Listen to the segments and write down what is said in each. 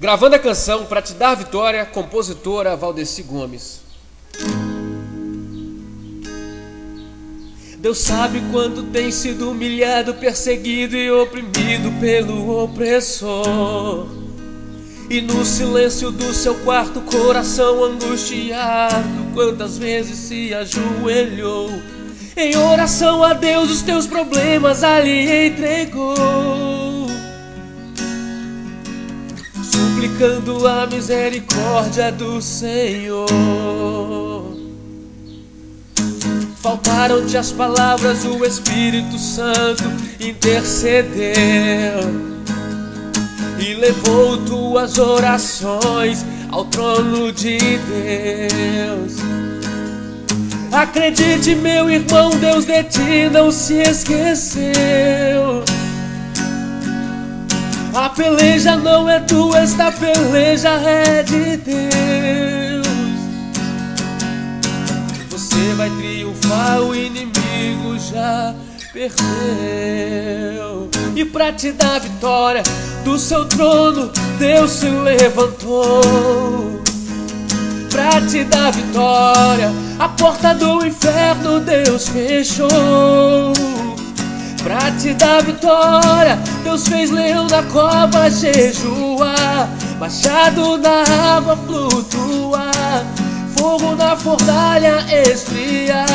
Gravando a canção Pra Te Dar Vitória, compositora Valdeci Gomes. Deus sabe quando tem sido humilhado, perseguido e oprimido pelo opressor. E no silêncio do seu quarto, coração angustiado, quantas vezes se ajoelhou em oração a Deus, os teus problemas ali entregou, suplicando a misericórdia do Senhor. Faltaram-te as palavras, o Espírito Santo intercedeu e levou tuas orações ao trono de Deus. Acredite, meu irmão, Deus de ti não se esqueceu. A peleja não é tua, esta peleja é de Deus. Você vai triunfar, o inimigo já perdeu. E pra te dar vitória, do seu trono Deus se levantou. Pra te dar vitória, a porta do inferno Deus fechou. Pra te dar vitória, Deus fez leão na cova jejuar, machado na água flutuar, fogo na fornalha esfriar.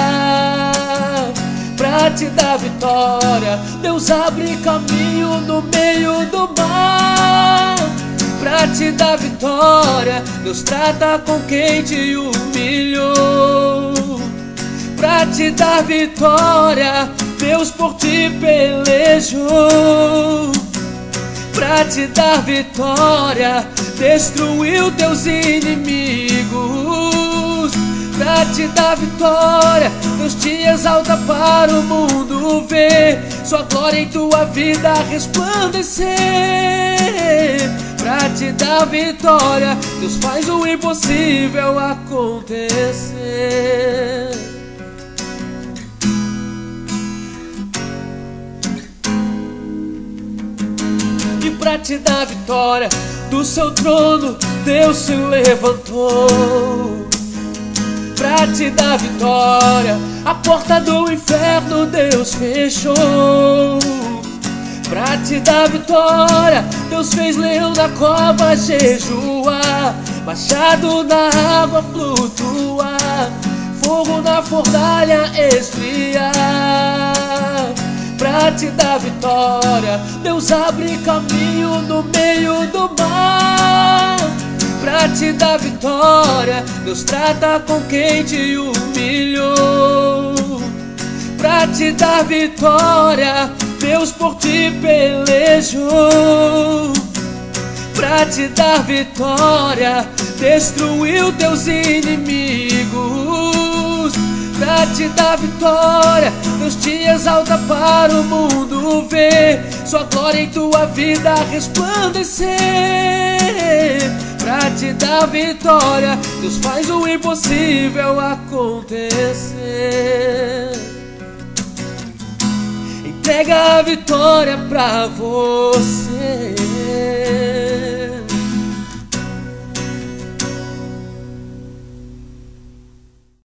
Pra te dar vitória, Deus abre caminho no meio do mar. Pra te dar vitória, Deus trata com quem te humilhou. Pra te dar vitória, Deus por ti pelejou. Pra te dar vitória, destruiu teus inimigos. Pra te dar vitória, Deus te exalta para o mundo ver sua glória em tua vida resplandecer. Pra te dar vitória, Deus faz o impossível acontecer. E pra te dar vitória, do seu trono Deus se levantou. Pra te dar vitória, a porta do inferno Deus fechou. Pra te dar vitória, Deus fez leão na cova jejuar, machado na água flutuar, fogo na fornalha esfriar. Pra te dar vitória, Deus abre caminho no meio do mar. Pra te dar vitória, Deus trata com quem te humilhou. Pra te dar vitória, Deus por ti pelejou. Pra te dar vitória, destruiu teus inimigos. Pra te dar vitória, Deus te exalta para o mundo ver sua glória em tua vida resplandecer. Pra te dar vitória, Deus faz o impossível acontecer. Entrega a vitória pra você.